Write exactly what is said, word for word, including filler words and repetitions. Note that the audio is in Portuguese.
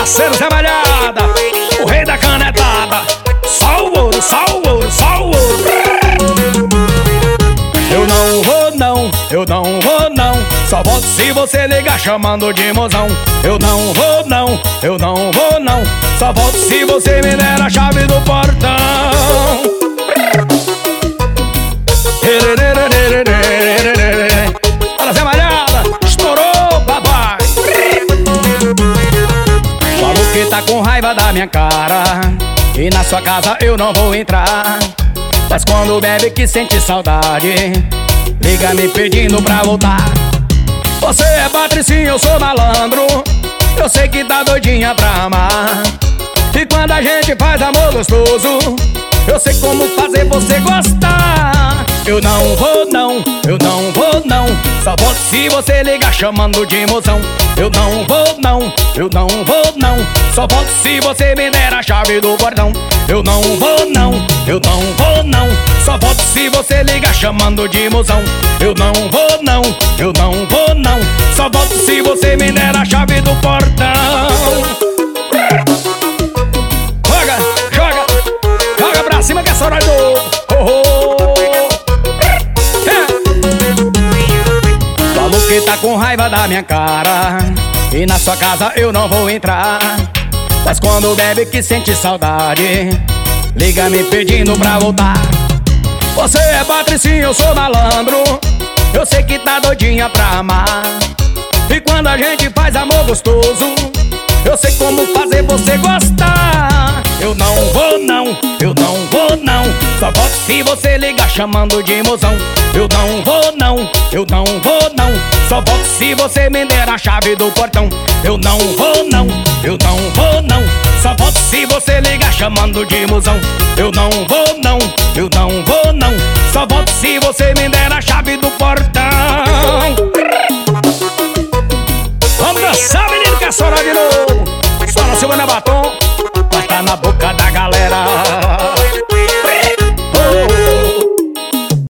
parceiro Zé Malhada, o rei da canetada. Só o ouro, só o ouro, só o ouro. Eu não vou não, eu não vou não. Só volto se você ligar chamando de mozão. Eu não vou não, eu não vou não. Só volto se você me der a chave do portão. Olha Zé Malhada, estourou, papai. Falou que tá com raiva da minha cara e na sua casa eu não vou entrar. Mas quando bebe que sente saudade, liga me pedindo pra voltar. Você é patricinho, eu sou malandro. Eu sei que tá doidinha pra amar. E quando a gente faz amor gostoso, eu sei como fazer você gostar. Eu não vou não, eu não vou não. Só volto se você ligar chamando de mozão. Eu não vou não, eu não vou não. Só volto se você me der a chave do portão. Eu não vou não, eu não vou não. Só volto se você ligar chamando de mozão. Eu não vou não, eu não vou não. Só volto se você me der a chave do portão. Joga, joga, joga pra cima que é só nós do oh, oh. É. Falou que tá com raiva da minha cara e na sua casa eu não vou entrar. Mas quando bebe que sente saudade, liga me pedindo pra voltar. Você é patricinho, eu sou malandro. Eu sei que tá doidinha pra amar. E quando a gente faz amor gostoso, eu sei como fazer você gostar. Eu não vou não, eu não vou não. Só volto se você ligar chamando de mozão. Eu não vou não, eu não vou não. Só volto se você me der a chave do portão. Eu não vou não, eu não vou não. Só volto se você ligar chamando de mozão. Eu não vou não, eu não vou não. Só volto se você me der a chave do portão. Vamos dançar, menino, que é só de novo.